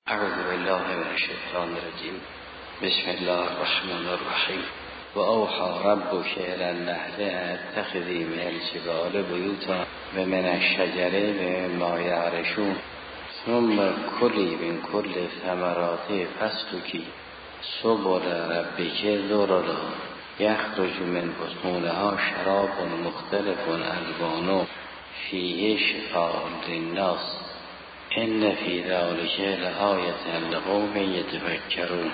اعوذ بالله من الشیطان الرجیم. بسم الله الرحمن الرحیم. و اوحی ربک الی النحل ان اتخذی من الجبال بیوتا و من الشجر مما یعرشون ثم کلی من کل ثمرات فاسلکی سبل ربک ذللا یخرج من بطونها شراب مختلف الوانه فیه شفاء للناس ان فی ذلک لآیة لقوم یتفکرون.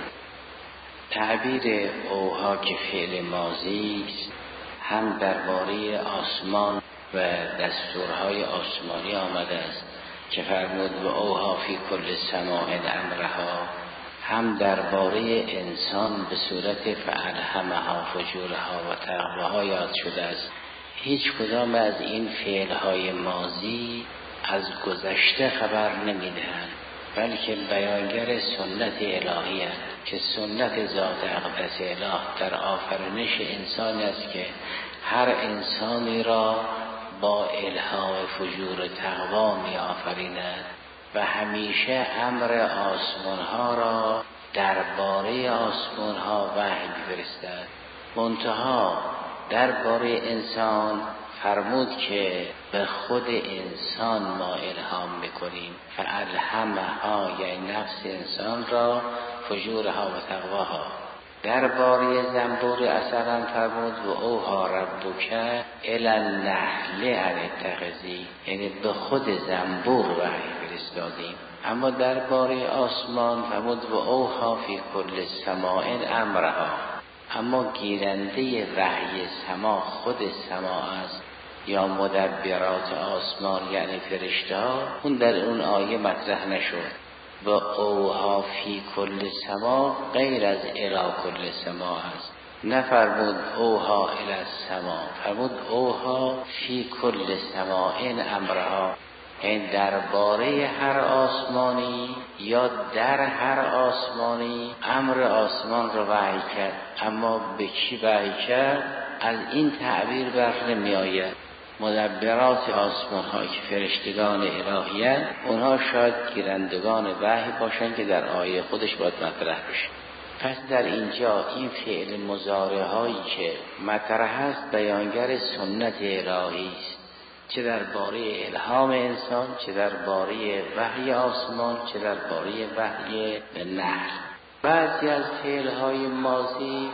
تعبیر اوحی که فعل ماضی است هم درباره آسمان و دستورهای آسمانی آمده است که فرمود و اوحی فی کل سماء امرها، هم درباره انسان به صورت فالهمها فجورها و تقواها یاد شده است. هیچ کدام از این فعلهای ماضی از گذشته خبر نمیدهند، بلکه بیانگر سنت الهی است که سنت ذات اقدس اله در آفرینش انسان است که هر انسانی را با الهام فجور تقوا می آفریند و همیشه امر آسمان ها را درباره آسمان ها وحی می‌فرستد. منتها درباره انسان فرمود که به خود انسان ما الهام میکنیم. فالهمها یعنی نفس انسان را فجورها و تقواها. درباره زنبور اصلا فرمود و اوحی ربک الی النحل ان اتخذی، یعنی به خود زنبور وحی فرستادیم. اما درباره آسمان فرمود و اوحی فی کل سماء امرها، اما گیرنده وحی سما خود سما است یا مدبرات آسمان یعنی فرشته ها. اون در اون آیه مطرح نشد. و اوحی فی کل سما غیر از الی کل سما است. نفرمود اوحی الی السما، فرمود اوحی فی کل سماء امرها، این درباره هر آسمانی یا در هر آسمانی امر آسمان را وحی کرد. اما به کی وحی کرد؟ از این تعبیر بر نمی آید. مدبرات آسمان ها که فرشتگان الهی‌اند، اونها شاید گیرندگان وحی باشند که در آیه خودش باید مطرح بشه. پس در اینجا این فعل مضارع هایی که مطرح است بیانگر سنت الهی است، چه درباره الهام انسان، چه درباره وحی آسمان، چه درباره وحی نحل. بعضی از فعل‌های ماضی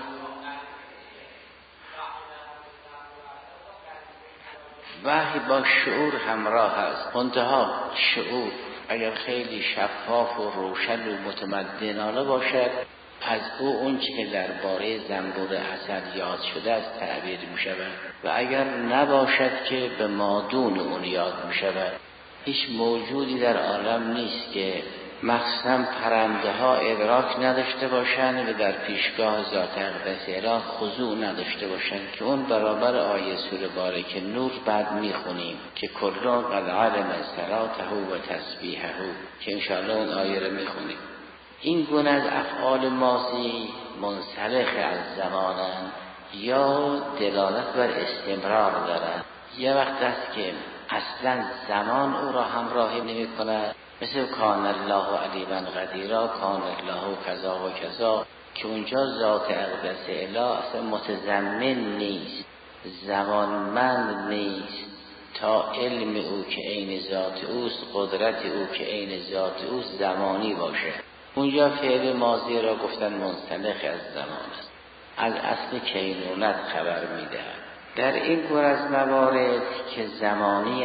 وحی با شعور همراه است. منتها شعور اگر خیلی شفاف و روشن و متمدنانه باشد، از او اون چی که درباره زنبور عسل یاد شده است تعبیر می شود، و اگر نباشد که به مادون اون یاد می شود. هیچ موجودی در عالم نیست که مخصوصا پرنده ها ادراک نداشته باشند و در پیشگاه ذات اقدس اله خضوع نداشته باشند که اون برابر آیه سوره بارکه نور بعد میخونیم که کلا قد علم صلاته و تسبیحه که انشاءالله اون آیه رو میخونیم. این گونه از افعال ماضی منسلخ از زمانند یا دلالت بر استمرار دارند. یه وقت است که اصلا زمان او را همراهی نمی کند، مثل کان الله علیما قدیرا، کان الله کذا و کذا، که اونجا ذات اقدس اله اصلا متضمن نیست، زمانمند نیست تا علم او که عین ذات اوست، قدرت او که عین ذات اوست زمانی باشه. اونجا فعل ماضی را گفتن منسلخ از زمان است، از اصل کینونت خبر میدهد. در این گونه از موارد که زمانی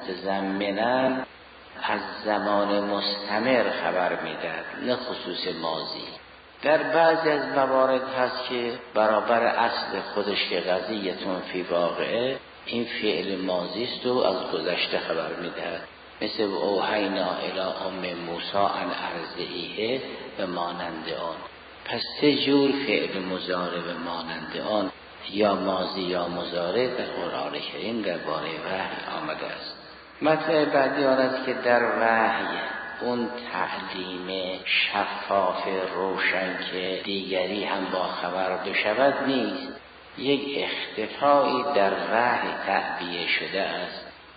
متضمنند از زمان مستمر خبر میدهد، نه خصوص ماضی. در بعضی از موارد هست که برابر اصل خودش که قضیتون فی واقعه این فعل ماضی است و از گذشته خبر میدهد، مثل اوحینا الی ام موسی ان ارضعیه به مانند آن. پس سه جور فعل مضارع به مانند آن یا ماضی یا مضارع در قرآن کریم درباره وحی آمده است. مطلب بعدی آن است که در وحی اون تعلیم شفاف روشن که دیگری هم با خبر بشود نیست. یک اختفایی در وحی تعبیه شده است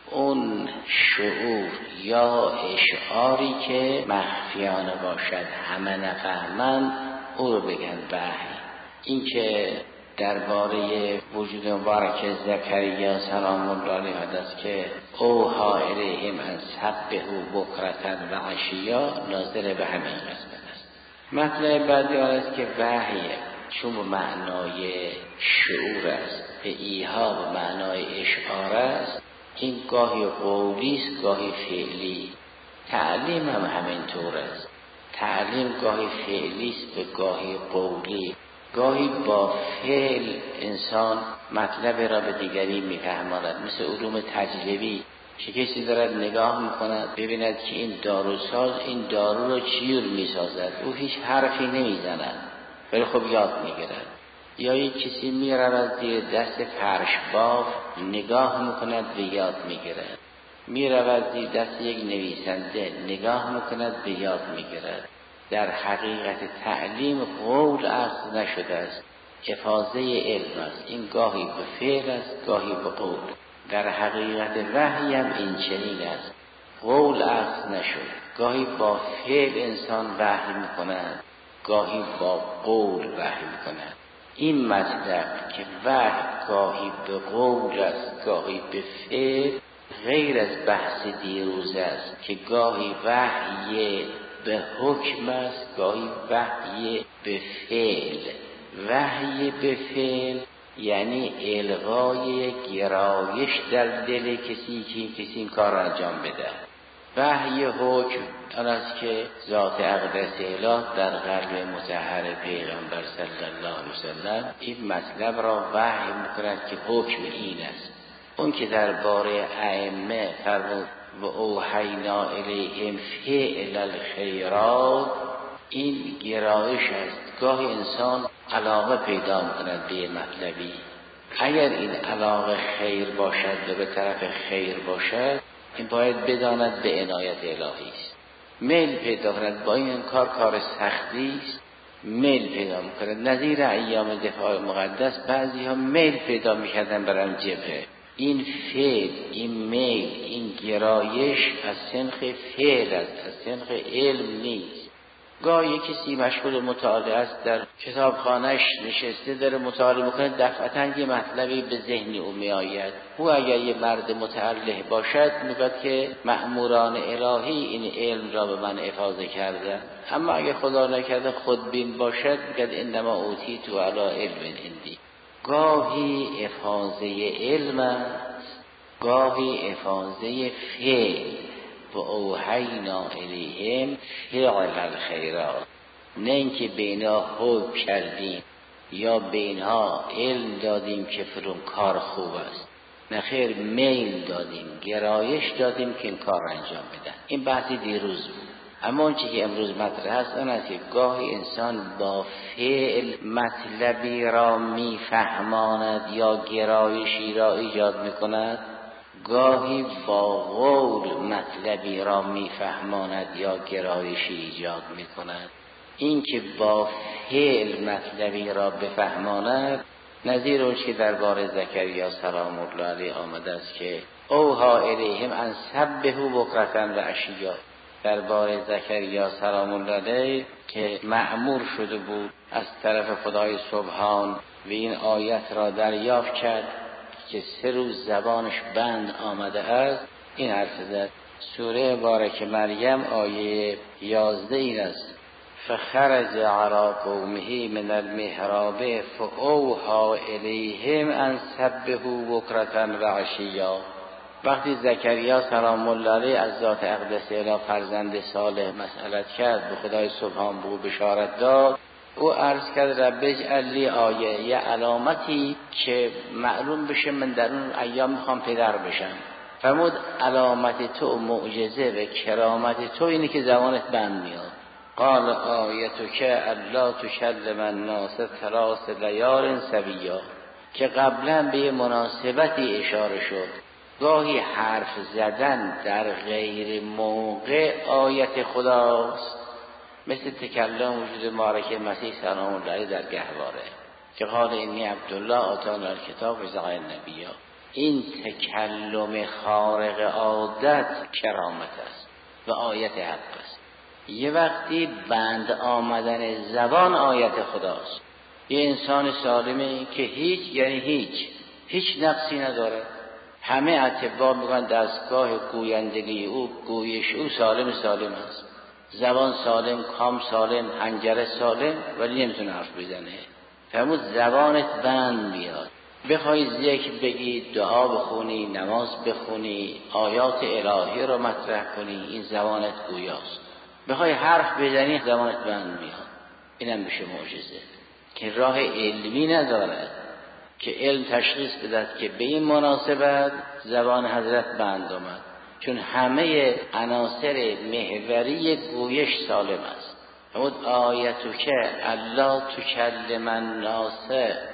اون شعور یا اشعاری که مخفیانه باشد همه نفهمند او رو بگن وحی. این که درباره وجود مبارک زکریا سلام الله علیه است که اوحی الیهم ان سبحوا بکرة و عشیا ناظر به همین قسمت است. مطلب بعدی آن است که وحی چون به معنای شعور است، به ایها به معنای اشعار است، این گاهی قولی است گاهی فعلی. تعلیم هم همینطور است، تعلیم گاهی فعلی است به گاهی قولی. گاهی با فعل انسان مطلب را به دیگری میفهماند، مثل علوم تجربی که کسی دارد نگاه میکند ببیند که این داروساز این دارو را چیور میسازد، او هیچ حرفی نمیزند ولی خب یاد میگیرد. یا یک کسی میرود زیر دست فرشباف نگاه میکند و یاد میگیرد، میرود زیر دست یک نویسنده نگاه میکند و یاد میگیرد. در حقیقت تعلیم قول اصل نشده است، حفاظه علم است. این گاهی به فعل است گاهی به قول. در حقیقت وحی هم این چنین است، قول اصل نشد، گاهی با فعل انسان وحی میکند گاهی با قول وحی میکند. این مطلب که وحی گاهی به قول است گاهی به فعل غیر از بحث دیروز است که گاهی وحی به حکم است گاهی وحی به فعل. وحی به فعل یعنی الغای گرایش در دل کسی که کسی این کار را انجام بده. وحی حکم آن است که ذات اقدس اله در قلب مطهر پیغمبر صلی الله علیه وسلم این مطلب را وحی میکند که حکم این است. اون که درباره ائمه فرمود و اوحینا الیهم فعل الخیرات، این گرایش است. گاهی انسان علاقه پیدا میکند به مطلبی، اگر این علاقه خیر باشد و به طرف خیر باشد این باید بداند به عنایت الهی است. میل پیدا کند با این کار سختی است، میل پیدا میکند. نظیر ایام دفاع مقدس بعضی ها میل پیدا میکردن برن جبهه. این فعل، این میل، این گرایش از سنخ فعل است، از سنخ علم نیست. گاهی کسی مشغول مطالعه است، در کتابخانه‌اش نشسته داره مطالعه میکنه، دفعتاً یه مطلبی به ذهن او میآید. او اگر یه مرد متعلق باشد میگه که مأموران الهی این علم را به من افاضه کرده، اما اگر خدا نکرده خودبین باشد میگه انما اوتیت علی علم عندی. گاهی افاضه علم است گاهی افاضه فعل. و اوحینا الیهم فعل الخیرات، نه اینکه به اینها حکم کردیم یا به اینها علم دادیم که فلان کار خوب است، نه خیر، میل دادیم، گرایش دادیم که این کار انجام بدن. این بحثی دیروز بود. اما اون چیزی که امروز مطرح است آن است که گاهی انسان با فعل مطلبی را میفهماند یا گرایشی را ایجاد میکند، گاهی با قول مطلبی را میفهماند یا گرایشی ایجاد میکند. این که با فعل مطلبی را بفهماند نظیر اون که درباره زکریا سلام الله علیه آمده است که اوحی الیهم ان سبحوا بکرة و عشیا. درباره زکریا سلام الله علیه که مأمور شده بود از طرف خدای سبحان و این آیت را دریافت کرد که 3 روز زبانش بند آمده است، این حرف زد. سوره بارک مریم آیه 11 این است: فخرج علی قومه من المحراب فاوحی الیهم ان سبحوا بکرة و عشیا. وقتی زکریا سلام الله علیه از ذات اقدس اله فرزند صالح مسئلت کرد، به خدای سبحان به او بشارت داد، او عرض کرد رب اجعل لی آیه، یه علامتی که معلوم بشه من در اون ایام میخوام پدر بشم. فرمود علامت تو معجزه و کرامت تو اینه که زبانت بند میاد. قال آیتک الا تکلم الناس 3 لیال سویا، که قبلا به مناسبتی اشاره شد. گاهی حرف زدن در غیر موقع آیت خداست، مثل تکلم وجود مبارک مسیح سلام الله علیه در گهواره که قال انی عبدالله آتانا الکتاب و جعلنی نبیا. این تکلم خارق عادت کرامت است و آیت حق است. یه وقتی بند آمدن زبان آیت خداست. یه انسان سالمه که هیچ نقصی نداره. همه اطباء میگن دستگاه گویندگی او، گویش او سالم است. زبان سالم، کام سالم، حنجره سالم، ولی نمیتونه حرف بزنه. فرمود زبانت بند میاد. بخوای ذکر بگی، دعا بخونی، نماز بخونی، آیات الهی رو مطرح کنی، این زبانت گویاست. بخوای حرف بزنی زبانت بند میاد. اینم میشه معجزه که راه علمی نداره که علم تشخیص بده که به این مناسبت زبان حضرت بند آمد، چون همه عناصر محوری گویش سالم است. همون آیتو که الله تکلم الناس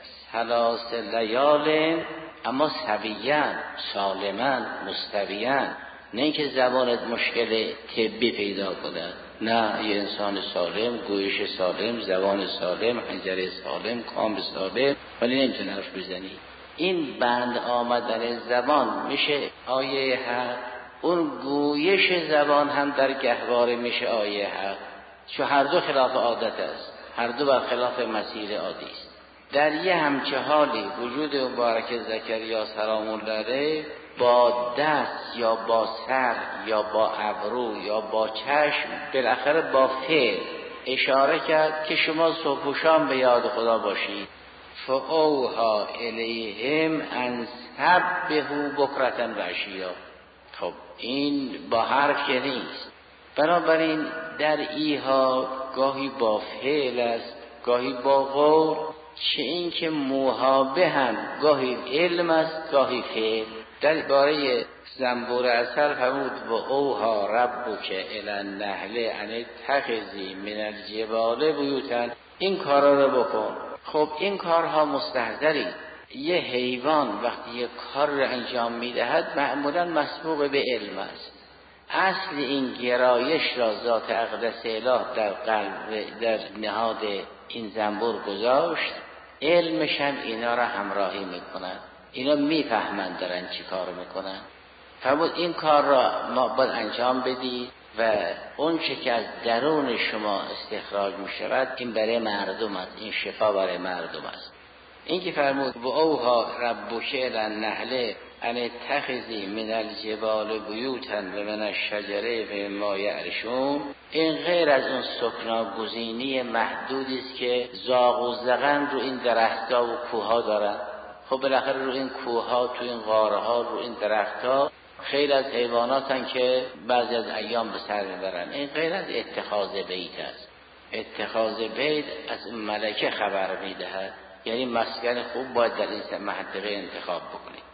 ثلاث لیال، اما سویان، سالمن، مستویان، نه اینکه زبانت مشکل طبی پیدا کنه. نه، یه انسان سالم، گویش سالم، زبان سالم، حنجره سالم، کام سالم، ولی نمیتونه حرف بزنی. این بند آمدن زبان میشه آیه حق. اون گویش زبان هم در گهواره میشه آیه حق، چون هر دو خلاف عادت است، هر دو بر خلاف مسیر عادی است. در یه همچه حالی وجود مبارک زکریا سلام الله علیه با دست یا با سر یا با ابرو یا با چشم، بالاخره با فعل اشاره کرد که شما صبح و شام به یاد خدا باشید. فاوحی الیهم ان سبحوا بکرة و عشیا. خب این با حرف که نیست. بنابراین در ایها گاهی با فعل است، گاهی با قول، چه این که موهابه هم گاهی علم است، گاهی فعل. در باره زنبور عسل فرمود و اوها ربک الی النحل ان اتخذی من الجبال بیوتا. این کارا رو بکن. خب این کارها مستحضری. یه حیوان وقتی یه کار رو انجام میدهد معمولا مسبوق به علم است. اصل این گرایش را ذات اقدس اله در قلب، در نهاد این زنبور گذاشت. علمش هم اینا را همراهی میکنن، اینا میفهمند دارن چی کار میکنن. فرمود این کار را ما باید انجام بدی و اون چه که از درون شما استخراج میشود این برای مردم است، این شفا برای مردم است. این که فرمود و اوها ربک الی النحل ان اتخذی من الجبال بیوتا و من الشجر و مما یعرشون، این غیر از اون سکناگزینی محدودی است که زاغ و زغن رو این درخت‌ها و کوه‌ها دارن. خب بالاخره رو این کوه‌ها، تو این غارها، رو این درخت‌ها خیلی از حیواناتن که بعضی از ایام به سر میبرن. این غیر از اتخاذ بیت است. اتخاذ بیت از ملکه خبر میدهد، یعنی مسکن خوب باید در این منطقه انتخاب بکنید.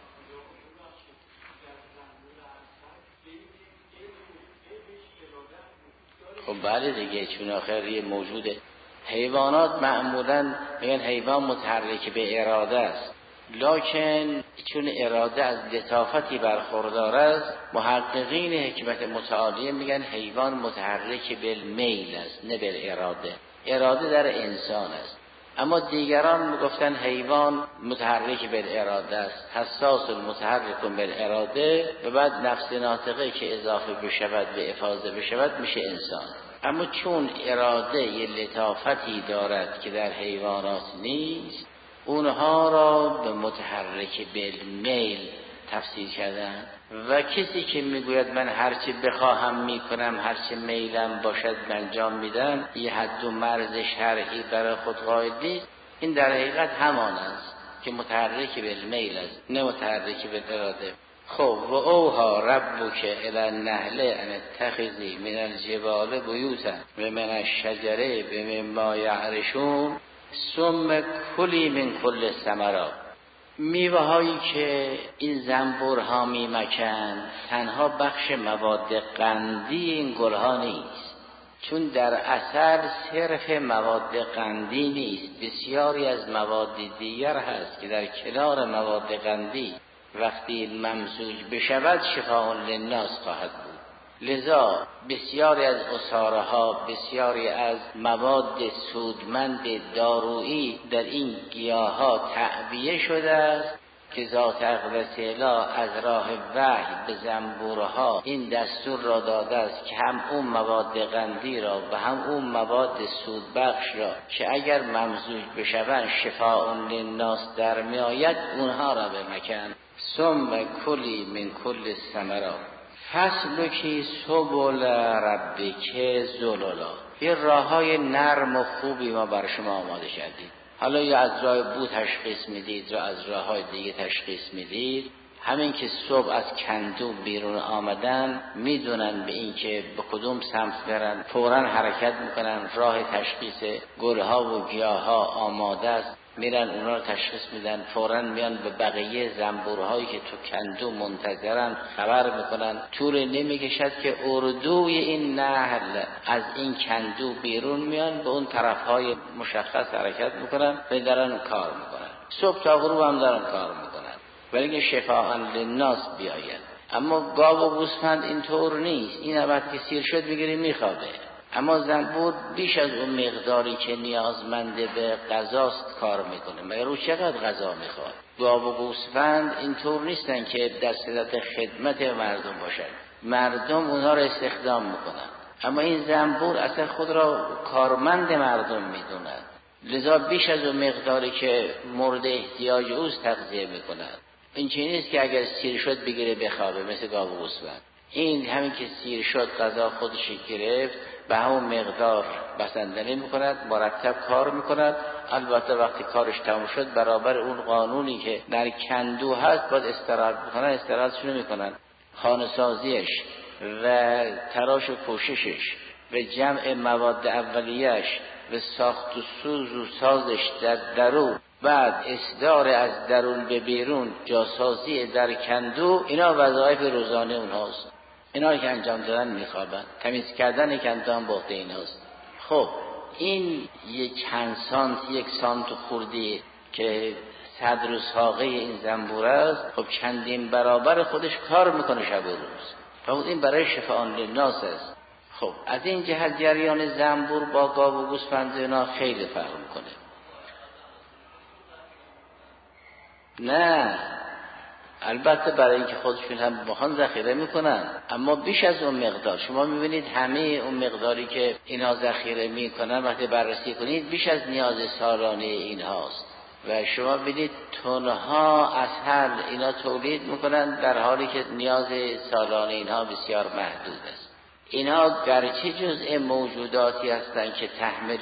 خب بله دیگه، چون آخر یه موجود حیوانات معمولا میگن حیوان متحرک به اراده است، لکن چون اراده از لطافتی برخوردار است، محققین حکمت متعالیه میگن حیوان متحرک به میل است نه به اراده. اراده در انسان است. اما دیگران میگفتن حیوان متحرک به اراده است، حساس المتحرک به اراده، و بعد نفس ناطقه که اضافه بشود به افاضه بشود میشه انسان. اما چون اراده یه لطافتی دارد که در حیوانات نیست، اونها را به متحرک بالمیل تفسیر کردن. و کسی که میگوید من هرچی بخواهم میکنم، هرچی میلم باشد انجام میدم، یه حد و مرز شرعی برای خود قائل نیست. این در حقیقت همان است که متحرک بالمیل است نه متحرک بالاراده. خب و اوها ربک الی النحل ان اتخذی من الجبال بیوتا و من الشجر مما یعرشون ثم کلی من کل ثمرات. میوه هایی که این زنبورها میمکن تنها بخش مواد قندی این گلها نیست، چون در اثر صرف مواد قندی نیست، بسیاری از مواد دیگر هست که در کنار مواد قندی وقتی ممزوج بشود شفاء للناس خواهد بود. لذا بسیاری از عصاره‌ها، بسیاری از مواد سودمند دارویی در این گیاه‌ها تعبیه شده است که ذات اقدس الهی از راه وحی به زنبورها این دستور را داده است که هم اون مواد قندی را و هم اون مواد سودبخش را که اگر ممزوج بشوند شفاء للناس در می آید اونها را بمکن. ثم کلی من کل الثمرات فسلکی سبل ربک ذللا. یه راههای نرم و خوبی ما بر شما آماده کردیم. حالا یا از راه بو تشخیص میدید یا از راههای دیگه تشخیص میدید. همین که صبح از کندو بیرون آمدن میدونن به این که به کدوم سمت برن، فوراً حرکت میکنن. راه تشخیص گلها و گیاها آماده است، میرن اونا رو تشخیص میدن، فوراً میان به بقیه زنبورهایی که تو کندو منتظرن خبر میکنن. طول نمیکشد که اردوی این نحل از این کندو بیرون میان، به اون طرفهای مشخص حرکت میکنن و دارن کار میکنن. صبح تا غروب هم دارن کار میکنن ولی که شفاء للناس بیاید. اما گاو و گوسفند اینطور نیست. این وقتی که سیر شد میگیری میخوابه. اما زنبور بیش از اون مقداری که نیازمند به غذاست کار میکنه. مگر او چقدر غذا میخواد؟ گاو و گوسفند اینطور نیستن که در صدت خدمت مردم باشن، مردم اونها را استخدام میکنن. اما این زنبور اصلا خود را کارمند مردم میدوند، لذا بیش از اون مقداری که مورد احتیاج اوست تغذیه میکند. این چیزی نیست که اگر سیر شد بگیره بخوابه مثل گاو و گوسفند. این همین که سیر شد غذا خودش گرفت به همون مقدار بسندنی میکند، مرتب کار میکند. البته وقتی کارش تموم شد برابر اون قانونی که در کندو هست باید استراحت بکنن، استراحتشون میکنن. خانه سازیش و تراش و پوششش و جمع مواد اولیه‌اش و ساخت و سوز و سازش در درون، بعد اصدار از درون به بیرون، جاسازی در کندو، اینا وظایف روزانه اونهاست. اینا که انجام دادن میخوابن. تمیز کردن کندو هم بوده ایناست. خب این چند سانت، 1 سانت خوردی که صدر و ساقه این زنبور است، خب چندین برابر خودش کار میکنه شب و روز. خب این برای شفاء للناس است. خب از این جهت جریان زنبور با گاو و گوسفند اینا خیلی فرق میکنه. نه البته برای اینکه خودشون هم بخوان ذخیره میکنن، اما بیش از اون مقدار. شما میبینید همه اون مقداری که اینا ذخیره میکنن وقتی بررسی کنید بیش از نیاز سالانه اینهاست. و شما ببینید تنها اصل اینا تولید میکنن در حالی که نیاز سالانه اینها بسیار محدود است. اینها گرچه جزء موجوداتی هستند که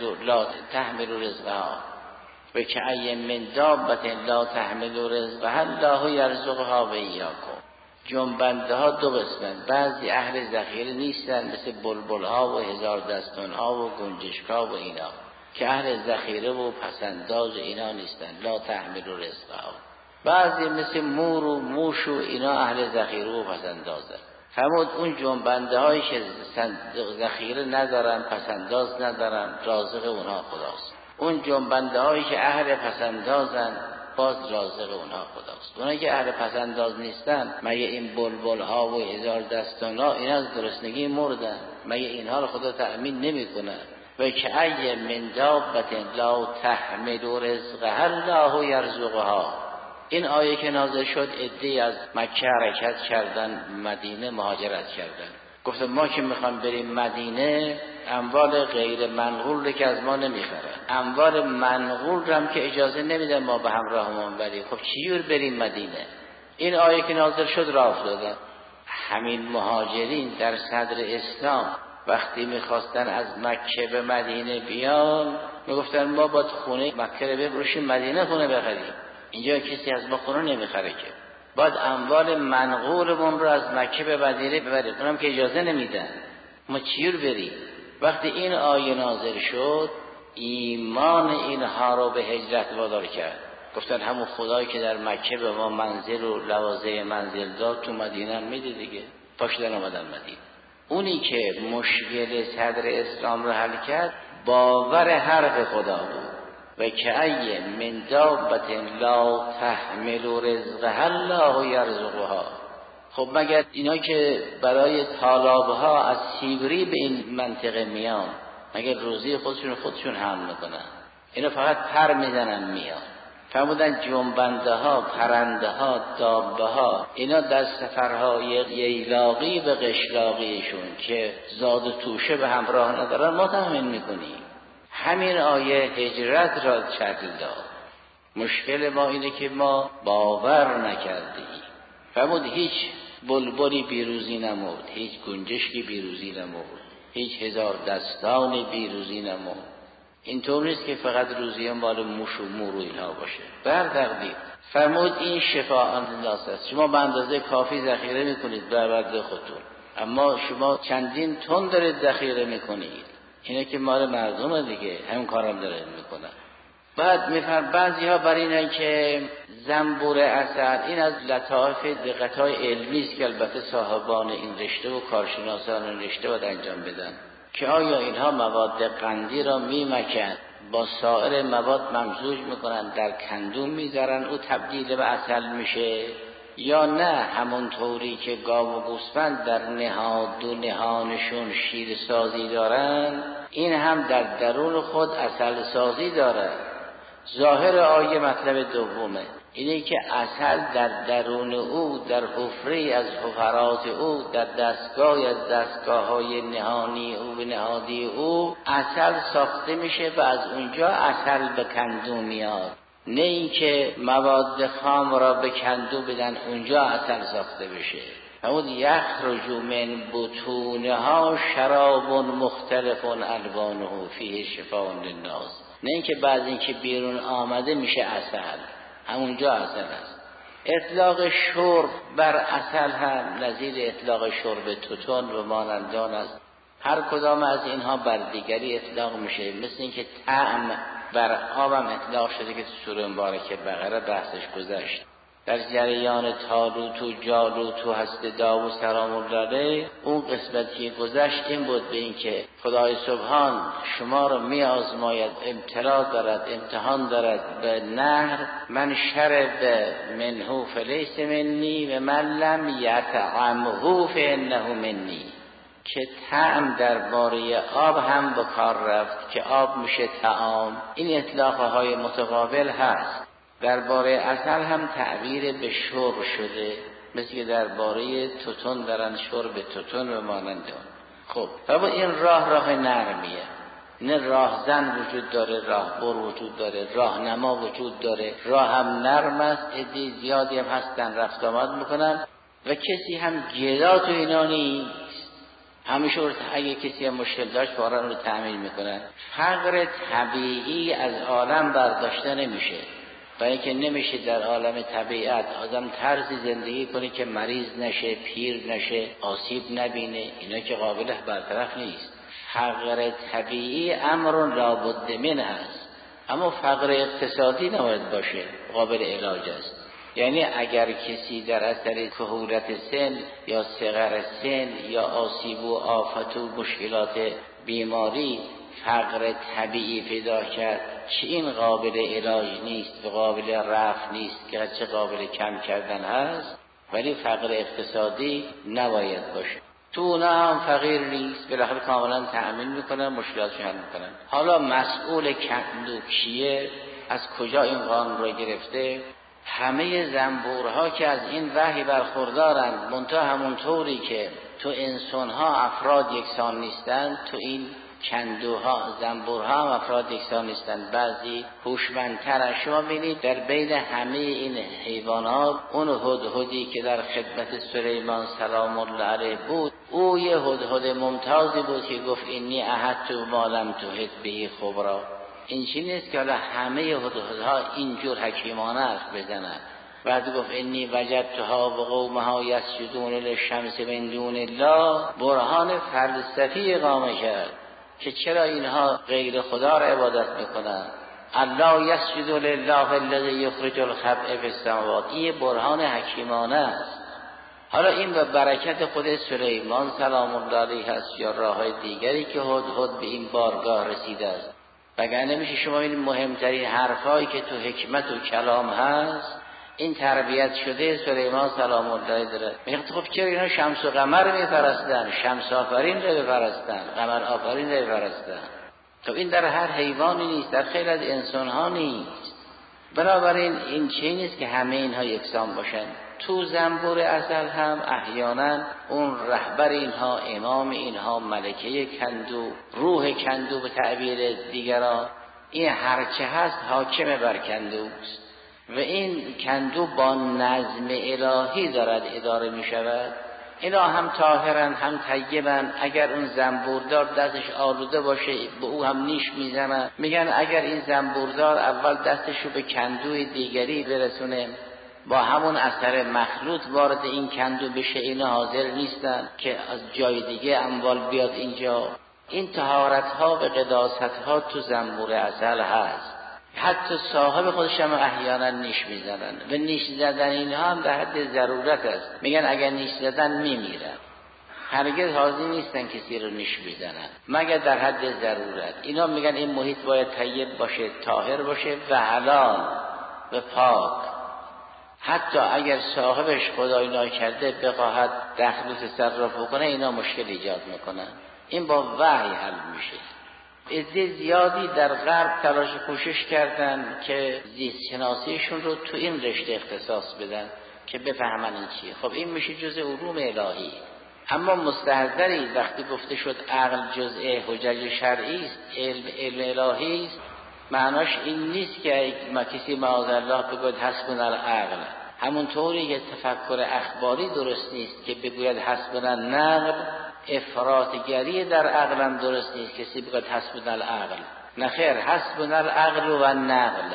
تحمل رزقها و که ای من دابت لا تحمل رزقها الله یرزقها و ایاکم. جنبنده ها دو قسمن، بعضی اهل ذخیره نیستن مثل بلبل ها و هزار دستان ها و گنجشک ها و اینا که اهل ذخیره و پسنداز اینا نیستن، لا تحمل رزقها. بعضی مثل مور و موش و اینا اهل ذخیره و پسندازن. فرمود اون جنبنده هایی که ذخیره ندارن، پسنداز ندارن، رازق اونها خداست. اون جنبنده هایی که اهل پسندازن باز رازق اونها خداست. اونایی که اهل پسنداز نیستن، مگه این بلبل ها و هزار دستان ها اینا از گرسنگی مردن؟ مگه اینها رو خدا تأمین نمیکنه؟ و که ای من دابت لا تحمل رزقها الله یرزقها. این آیه که نازل شد عده‌ای از مکه حرکت کردن، مدینه مهاجرت کردن. گفتم ما که میخوام بریم مدینه اموال غیر منقول که از ما نمیخرن، اموال منقول هم که اجازه نمیدن ما به همراهمون بریم. خب چجور بریم مدینه؟ این آیه که نازل شد راه افتادن. همین مهاجرین در صدر اسلام وقتی میخواستن از مکه به مدینه بیان میگفتن ما باید خونه مکه رو بفروشیم مدینه خونه بخریم. اینجا کسی از ما خونه نمیخره که، باید اموال منقولمون رو از مکه به مدینه ببریم. اونم که اجازه نمیدن. ما چیور بریم؟ وقتی این آیه نازل شد ایمان اینها رو به هجرت وادار کرد. گفتن همون خدایی که در مکه به ما منزل و لوازه منزل داد تو مدینه هم میده دیگه. پاشدن آمدن مدینه. اونی که مشکل صدر اسلام رو حل کرد باور حرف خدا بود. و که ای من دابت لا تحمل رزقها الله یرزقها. خب مگر اینا که برای طالابها از سیبری به این منطقه میان مگر روزی خودشون حمل میکنن؟ اینا فقط پر میزنن میان. فرمودن جنبنده ها، پرنده ها، دابه ها، اینا در سفرهای ییلاقی به قشلاقیشون که زاد و توشه به همراه ندارن ما تأمین میکنیم. همین آیه هجرت را شرط داد. مشکل ما اینه که ما باور نکردیم. فرمود هیچ بلبلی بیروزی نمود، هیچ گنجشکی بیروزی نمود، هیچ هزار دستان بیروزی نمود. اینطور نیست که فقط روزی مال موش و مور و اینها باشه. برتقدید فرمود این شفاء الناس است. شما به اندازه کافی ذخیره میکنید برای خودتون، اما شما چندین تن دارید ذخیره میکنید. اینه که مال مردم دیگه، همین کارم داره میکنن. بعد میفرم بعضی ها بر اینه که زنبور عسل، این از لطائف دقت‌های علمی است که البته صاحبان این رشته و کارشناسان این رشته باید انجام بدن، که آیا اینها مواد قندی را میمکن با سایر مواد ممزوج میکنن در کندوم میذارن او تبدیل به عسل میشه، یا نه همون طوری که گاو و گوسفند در نهاد و نهانشون شیر سازی دارن، این هم در درون خود عسل سازی داره. ظاهر آیه مطلب دومه، اینه که عسل در درون او، در حفره از حفرات او، در دستگاه از دستگاه‌های نهانی او و نهادی او عسل ساخته میشه و از اونجا عسل به کندو میاد، نه اینکه مواد خام را به کندو بدن اونجا عسل ساخته بشه. همون یخرج من بطونها شراب مختلف الوانه فیه شفاء للناس، نه اینکه بعد اینکه بیرون آمده میشه عسل، همونجا عسل است. اطلاق شرب بر عسل هم نظیر اطلاق شرب توتون و مانندان است. هر کدام از اینها بر دیگری اطلاق میشه، مثل اینکه طعم بر آبم اطلاق شده که سوره مبارکه بقره بحثش گذشت. در جریان طالوت و جالوت و حضرت داوود سلام الله علیه اون قسمتی گذشت این بود به این که خدای سبحان شما رو می آزماید، ابتلا دارد، امتحان دارد به نهر، من شرب منه فلیس منی و من لم یطعمه فانه منی، که طعم درباره آب هم به کار رفت که آب میشه طعام. این اطلاقهای متقابل هست. درباره عسل هم تعبیر به شرب شده، مثل که درباره توتون دارن شرب توتون و مانند اون. خب و این راه نرمیه، نه راهزن وجود داره، راه بر وجود داره، راهنما وجود داره، راه هم نرم است، عده زیادی هم هستن رفت آمد میکنن و کسی هم گدا تو اینا نیست. همیشه اگه کسی هم مشکل داشت فوراً رو تعمیل میکنن. فقر طبیعی از عالم برداشته نمیشه، برای اینکه نمیشه در عالم طبیعت آدم طرزی زندگی کنه که مریض نشه، پیر نشه، آسیب نبینه، اینا که قابل برطرف نیست. فقر طبیعی امر لابد من هست، اما فقر اقتصادی نباید باشه، قابل علاج است. یعنی اگر کسی در اثر کهولت سن یا صغر سن یا آسیب و آفت و مشکلات بیماری فقر طبیعی پیدا کرد، چه این قابل علاج نیست و قابل رفع نیست که چه قابل کم کردن هست، ولی فقر اقتصادی نباید باشه. تو اونا هم فقیر نیست، بالاخره کاملا تأمین میکنن، مشکلاتش حل میکنن. حالا مسئول کندو کیه؟ از کجا این قانون رو گرفته؟ همه زنبورها که از این وحی برخوردارند، منتها همون طوری که تو انسانها افراد یکسان نیستند، تو این کندوها زنبورها هم افراد یکسان نیستند، بعضی هوشمندترن. شما ببینید در بین همه این حیوانات اون هدهدی که در خدمت سلیمان سلام الله علیه بود، او یه هدهد ممتازی بود که گفت اینی احدت ما لم تحط به خبرا. این چی نیست که حالا همه هدهدها اینجور حکیمانه حرف بزنن. بعد گفت انی وجدتها و قومها یسجدون للشمس من دون الله، برهان فلسفی اقامه کرد که چرا اینها غیر خدا را عبادت میکنن. الله یسجد لله الذی یخرج الخبء فی السماوات، این برهان حکیمانه است. حالا این به برکت خود سلیمان سلام الله علیه است یا راههای دیگری که هدهد به این بارگاه رسیده است. وگرنه نمیشه شما این مهمترین حرفایی که تو حکمت و کلام هست، این تربیت شده سلیمان سلام الله علیه داره. میگه خب چرا اینا شمس و قمر میپرستن، شمس آفرین رو بپرستن، قمر آفرین رو بپرستن؟ خب این در هر حیوانی نیست، در خیلی از انسان ها نیست. بنابراین این چیزی نیست که همه اینها یکسان باشن. تو زنبور عسل هم احیانا اون رهبر اینها، امام اینها، ملکه کندو، روح کندو به تعبیر دیگران، این هرچه هست حاکم بر کندوست و این کندو با نظم الهی دارد اداره می شود. اینا هم طاهرن هم طیبن. اگر اون زنبوردار دستش آلوده باشه به او هم نیش میزنن. میگن اگر این زنبوردار اول دستشو به کندوی دیگری برسونه با همون اثر مخلوط وارد این کندو بشه، اینا حاضر نیستن که از جای دیگه اموال بیاد اینجا. این طهارت ها و قداست ها تو زنبور عسل هست. حتی صاحب خودش هم احیانا نیش میزنن و نیش زدن اینها هم در حد ضرورت است. میگن اگر نیش زدن میمیرن. هرگز حاضر نیستن کسی رو نیش بزنن مگر در حد ضرورت. اینا میگن این محیط باید طیب باشه، طاهر باشه و حلال و پاک. حتی اگر صاحبش خدای ناکرده بخواهد دخل تصرف بکنه، اینا مشکل ایجاد میکنن. این با وحی حل میشه. عده زیادی در غرب تلاش کوشش کردن که زیست شناسیشون رو تو این رشته اختصاص بدن که بفهمن این چیه. خب این میشه جزء علوم الهی. اما مستحضری وقتی گفته شد عقل جزء حجج شرعی است، علم الهی است، معناش این نیست که کسی معاذالله بگوید حسبنا العقل. همون طوری که تفکر اخباری درست نیست که بگوید حسبنا النقل، افراطگری در عقل هم درست نیست کسی بگوید حسبنا العقل. نه خیر، حسبنا العقل و النقل.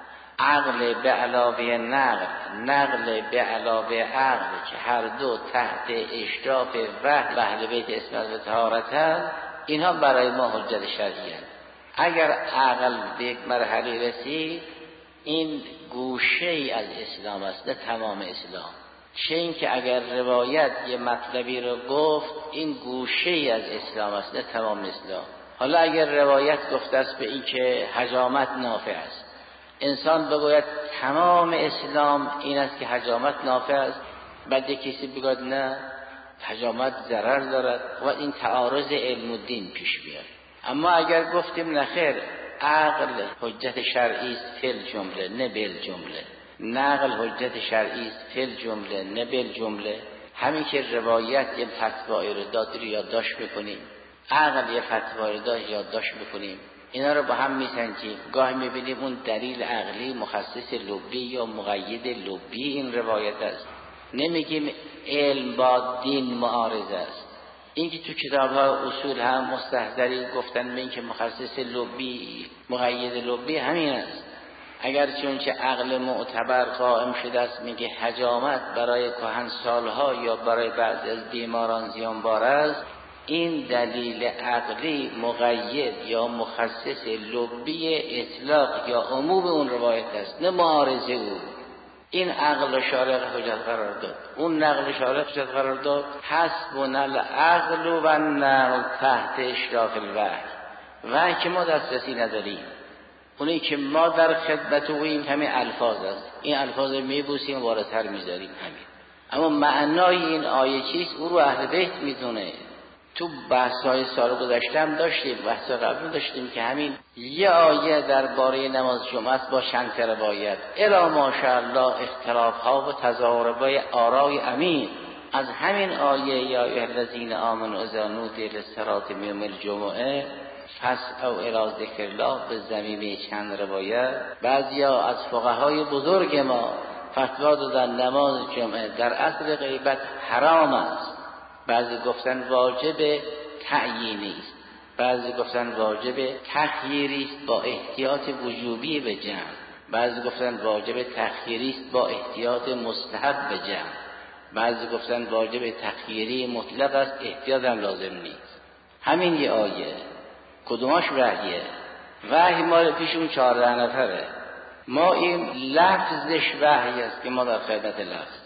عقل به علاوه نقل، نقل به علاوه عقل که هر دو تحت اشراف وحی و اهل بیت اسمت و طهارت هست، اینها برای ما حجت شرعی هست. اگر عقل به یک مرحله رسید، این گوشه ای از اسلام است، نه تمام اسلام. چه این که اگر روایت یه مطلبی رو گفت، این گوشه ای از اسلام است، نه تمام اسلام. حالا اگر روایت گفته است به این که حجامت نافع است، انسان بگوید تمام اسلام این است که حجامت نافع است، بعد کسی بگوید نه حجامت ضرر دارد، و این تعارض علم و دین پیش بیاد. اما اگر گفتیم نخیر، عقل حجت شرعی است فی الجمله نه بالجمله، نقل حجت شرعی است فی الجمله نه بالجمله، همین که روایت یه فتوایی رو داد رو یادداشت بکنیم، عقل یه فتوایی رو داد یادداشت بکنیم، اینا رو با هم میسنجیم. گاهی میبینیم اون دلیل عقلی مخصص لبی یا مقید لبی این روایت است. نمیگیم علم با دین معارض است. این که تو کتاب‌ها اصول هم مستحضری گفتن به این که مخصص لبی مقید لبی همین است. اگر چون که عقل معتبر قائم شده است میگه حجامت برای کهنسال‌ها یا برای بعضی از بیماران زیانبار است، این دلیل عقلی مقید یا مخصص لبی اطلاق یا عموم اون روایت است، نه معارضه او. این عقل شارع حجت قرار داد، اون نقل شارع حجت قرار داد. حسبنا العقل و النقل تحت اشراف الوحی. وحی که ما دسترسی نداریم، اونی که ما در خدمت اویم همین الفاظ است. این الفاظ میبوسیم وارتر میذاریم همین. اما معنای این آیه چیست؟ او رو اهل بیت میدونه. تو بحث‌های سال گذشته هم داشتیم، بحث قبل داشتیم که همین یه آیه درباره نماز جمعه با چند روایت الا ماشاءالله اختلاف‌ها و تضارب‌های آرای امین از همین آیه یا الذین آمنوا اذا نودی للصلاة من یوم الجمعه فاسعوا الی ذکر الله به ضمیمه چند روایت. بعضیا از فقهای بزرگ ما فتوا دادن نماز جمعه در اصل غیبت حرام است. بعضی گفتن واجب تعیینی است، بعضی گفتن واجب تخییری است با احتیاط وجوبی به جمع، بعضی گفتن واجب تخییری است با احتیاط مستحب به جمع، بعضی گفتن واجب تخییری مطلق است، احتیاط هم لازم نیست. همین یه آیه کدوماش وحیه؟ وحی ما پیشون 14 نفره، ما این لفظش وحی است که ما در خدمت لفظ،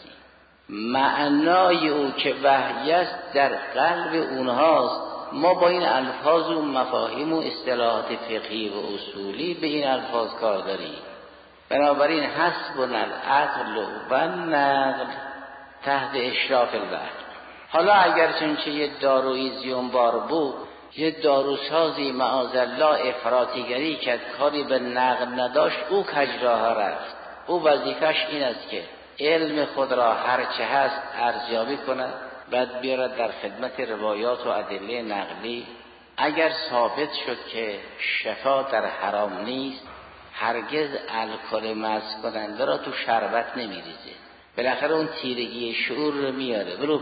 معنای او که وحی است در قلب اونهاست. ما با این الفاظ و مفاهیم و اصطلاحات فقهی و اصولی به این الفاظ کار داریم. بنابراین حسبنا العقل و النقل تحت اشراف الوحی. حالا اگر چنچه یه دارویی زیانبار بود یه داروسازی معاذالله افراطیگری کرد، کاری به نقل نداشت، او کجراها رفت. او وظیفش این است که علم خود را هرچه هست ارزیابی کند، بعد بیارد در خدمت روایات و ادله نقلی. اگر ثابت شد که شفا در حرام نیست، هرگز الکل مست کننده را تو شربت نمیریزه. بالاخره اون تیرگی شعور رو میاره. برو 5%.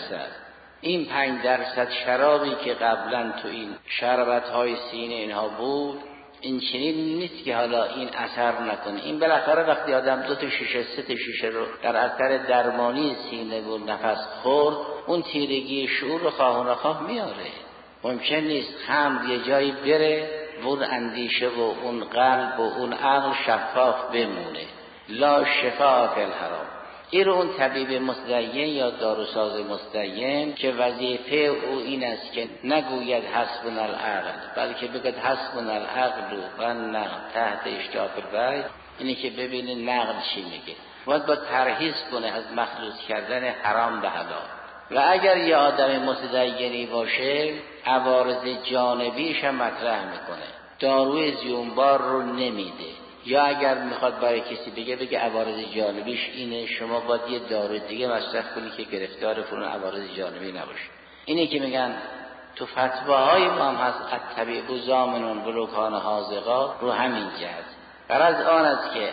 این 5% شرابی که قبلا تو این شربت‌های سینه اینها بود، این چنین نیست که حالا این اثر نکنه. این بالاخره وقتی آدم 2 تا شیشه 3 تا شیشه رو در اثر درمانی سینه و نفس خورد، اون تیرگی شعور رو خواه و نخواه میاره. ممکن نیست خمر یه جایی بره و اون اندیشه و اون قلب و اون عقل شفاف بمونه. لا شفاء فی الحرام. این رو اون طبیب مستدین یا داروساز مستدین که وظیفه او این است که نگوید حسبنا العقل، بلکه بگوید حسبنا العقل و نقل تحت اشتاف الوحی، اینه که ببینه نقل چی میگه. باید پرهیز کنه از مخلوط کردن حرام به حلال. و اگر یه آدم متدینی باشه، عوارض جانبیش هم مطرح میکنه، داروی زیونبار رو نمیده. یا اگر میخواد برای کسی بگه عوارض جانبیش اینه، شما باید یه دارو دیگه مصرف کنی که گرفتار فلان عوارض جانبی نباشه. اینه که میگن تو فتواهای ما هم هست الطبیب ضامن ولو کان حاذقا، رو همین جهت. غرض آن است که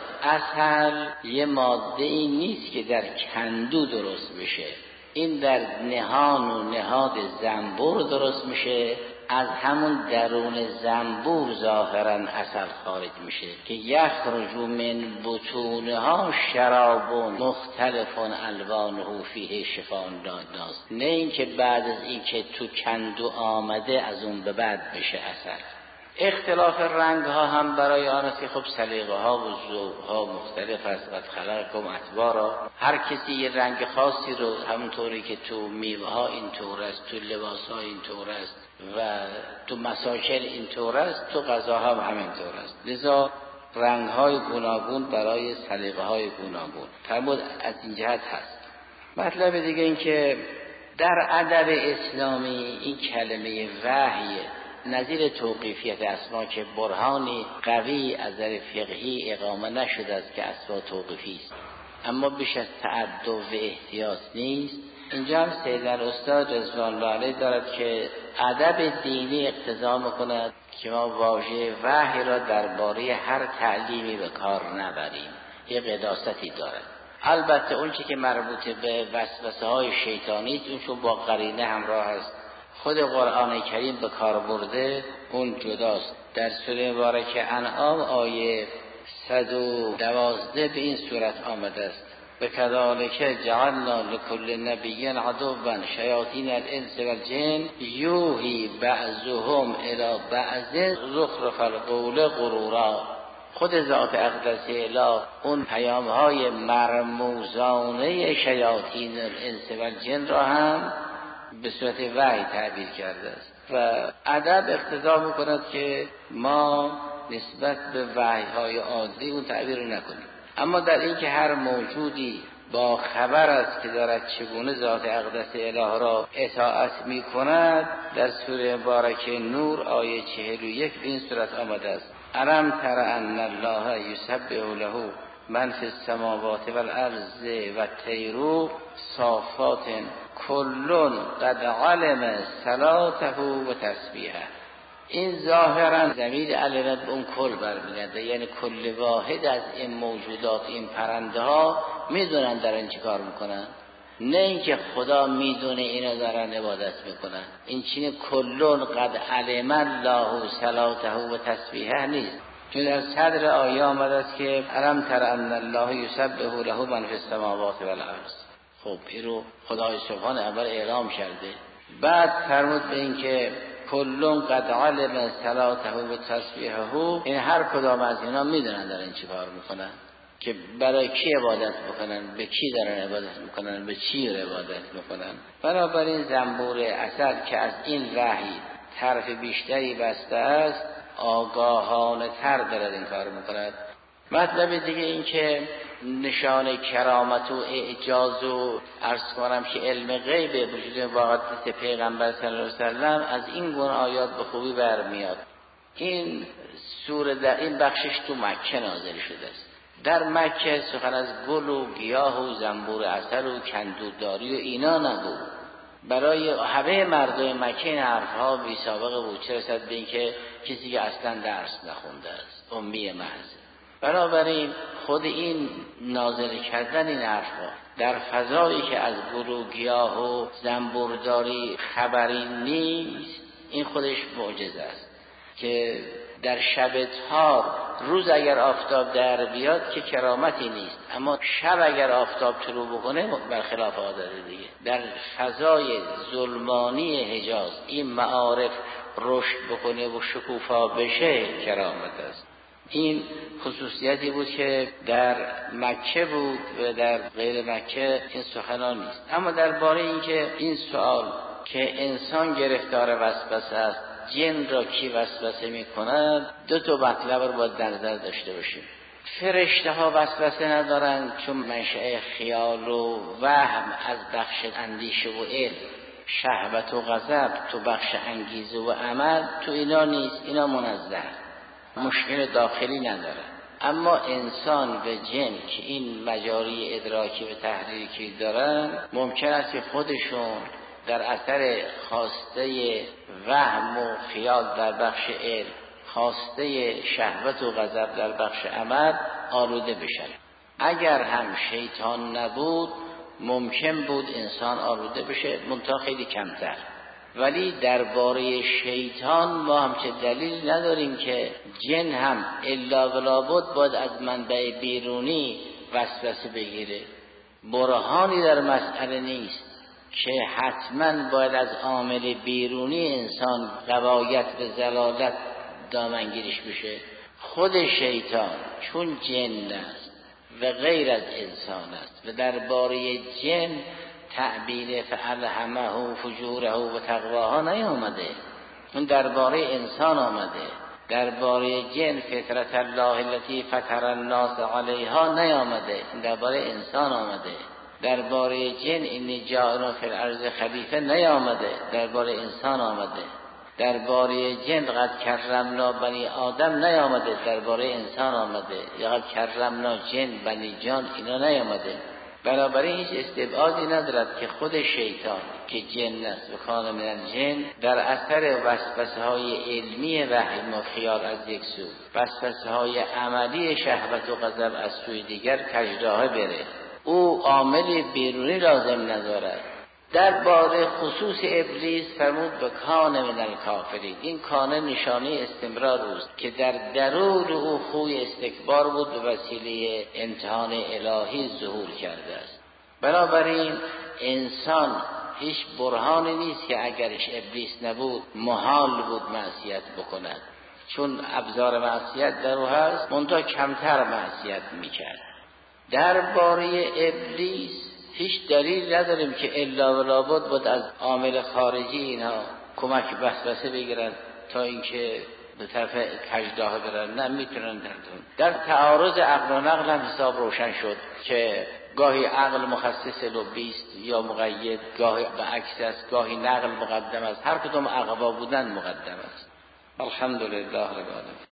اصل یه ماده ای نیست که در کندو درست بشه، این در نهان و نهاد زنبور درست میشه. از همون درون زنبور ظاهرا اصل خارج میشه که یخرج من بطونها شراب مختلف الوانه فیه شفاء للناس. نه اینکه بعد از اینکه تو کندو آمده از اون به بعد بشه اثر. اختلاف رنگ ها هم برای آن است که خب سلیقه ها و ذوق ها مختلف است. قد خلقکم اطوارا، هر کسی یه رنگ خاصی رو، همونطوری که تو میوه ها اینطور است، تو لباس ها اینطور است و تو مساکل اینطور است، تو غذا هم همینطور است. لذا رنگ های گوناگون برای سلیقه های گوناگون فرمود از این جهت هست. مطلب دیگه این که در ادب اسلامی این کلمه وحی نظیر توقیفیت اسما که برهانی قوی از نظر فقهی اقامه نشده است که اسما توقیفی است، اما بیش از تعدد و احتیاط نیست. اینجا هم سید الاستاد رضوان الله علیه دارد که ادب دینی اقتضا میکند که ما واژه وحی را درباره هر تعلیمی به کار نبریم. یه قداستی دارد. البته اون چی که مربوط به وسوسه های شیطانی است، اون چون با قرینه همراه است، خود قرآن کریم به کار برده، اون جداست. در سوره مبارکه انعام آیه 112 به این صورت آمده است: وکذالک جعلنا لكل نبی عدوا شیاطین الانس والجن یوحی بعضهم الی بعض زخرف القول غرورا. خود ذات اقدس اله اون پیام‌های مرموزانه شیاطین الانس والجن را هم به صورت وحی تعبیر کرده است و ادب اقتضا می‌کند که ما نسبت به وحی‌های عادی اون تعبیر رو نکنیم. اما در این که هر موجودی با خبر است که دارد چگونه ذات اقدس اله را اطاعت می‌کند، در سوره مبارکه نور آیه 41 به این صورت آمده است: الم تر ان الله یسبح له من فی السماوات والارض والطیر صافات کل قد علم صلاته و تسبیحه. این ظاهرا ضمیر علم به اون کل برمیگرده، یعنی کل واحد از این موجودات، این پرنده ها میدونن دارن چی کار میکنن، نه اینکه خدا میدونه اینا دارن عبادت میکنن. این چینه کلون قد علم الله صلاته و تسبیحه نیست، چون در صدر آیه آمده است که الم تر ان الله یسبح له من فی السماوات والارض. خب این رو خدای سبحانه اول اعلام کرده، بعد فرمود به این که کلون قد علم صلاته و تسبیحه. این هر کدام از اینا میدونن دارن چی کار میکنن، که برای کی عبادت میکنن، به کی دارن عبادت میکنن، به چی عبادت میکنن. بنابراین زنبور اصل که از این وحی طرف بیشتری بسته است، آگاهانه تر دارد این کار میکند. مطلب دیگه این که نشان کرامت و اعجاز و عرض کنم که علم غیب وجود واقعیت پیغمبر صلی الله علیه وسلم از این گونه آیات به خوبی برمیاد. این سوره در این بخشش تو مکه نازل شده است. در مکه سخن از گل و گیاه و زنبور عسل و کندوداری و اینا نبود. برای همه مردم مکه این حرفها بی سابقه بود، چه رسد به این که کسی که اصلا درس نخونده است، امی محض. بنابراین خود این نازل کردن این حرفها در فضایی که از گل و گیاه و زنبورداری خبری نیست، این خودش معجزه است. که در شب تار روز اگر آفتاب در بیاد که کرامتی نیست، اما شب اگر آفتاب طلوع بکنه برخلاف عادت دیگه. در فضای ظلمانی حجاز این معارف رشد بکنه و شکوفا بشه کرامت است. این خصوصیتی بود که در مکه بود و در غیر مکه این سخنان نیست. اما درباره این که این سوال که انسان گرفتار وسوسه است، جن را کی وسوسه می کند، دو تا مطلب رو باید در نظر داشته باشیم. فرشته ها وسوسه ندارند چون منشأ خیال و وهم از بخش اندیشه و علم. شهوت و غضب تو بخش انگیزه و عمل تو اینا نیست، اینا منزه، مشکل داخلی نداره. اما انسان و جن که این مجاری ادراکی و تحریکی دارن، ممکن است که خودشون در اثر خواسته وهم و خیال در بخش علم، خواسته شهوت و غضب در بخش عمل آلوده بشن. اگر هم شیطان نبود ممکن بود انسان آلوده بشه، منتها خیلی کمتر. ولی درباره شیطان ما هم چه دلیل نداریم که جن هم الا ولا بد باید از منبع بیرونی وسوسه بگیره. برهانی در مسئله نیست که حتما باید از عامل بیرونی انسان غوایت به ضلالت دامنگیرش بشه. خود شیطان چون جن است و غیر از انسان است و درباره جن تعبیر فألهمه فجوره و تقواها نیامده، اون درباره انسان آمده. درباره جن فطرت الله التي فطر الناس علیها نیامده، درباره انسان آمده. درباره جن این جاعل فی الارض خلیفه نیامده، درباره انسان آمده. درباره جن قد کرمنا بنی آدم نیامده، درباره انسان آمده. یا قد کرمنا جن بنی جان اینا نیامده. بنابراین هیچ استبعادی ندارد که خود شیطان که جن است و کان من الجن در اثر وسوسه های علمی وهم و خیال از یک سو، وسوسه های عملی شهوت و غضب از سوی دیگر کجراه بره. او عامل بیرونی لازم ندارد. درباره خصوص ابلیس فرمود به کان من الکافرین. این کان نشانه استمرار است که در درون او خوی استکبار بود و وسیله امتحان الهی ظهور کرده است. بنابراین انسان هیچ برهانی نیست که اگرش ابلیس نبود محال بود معصیت بکند، چون ابزار معصیت در او هست، منتها کمتر معصیت میکرد. درباره ابلیس هیچ دلیل نداریم که الا ولا بد بود از عامل خارجی اینها کمک وسوسه بگیرن تا اینکه به طرف کجداه برن. نه، میتونن در تعارض عقل و نقل هم حساب روشن شد که گاهی عقل مخصص لبی است یا مقید، گاهی به عکس است، گاهی نقل مقدم است. هر کدوم عقبا بودن مقدم است. الحمدلله رب العالمین.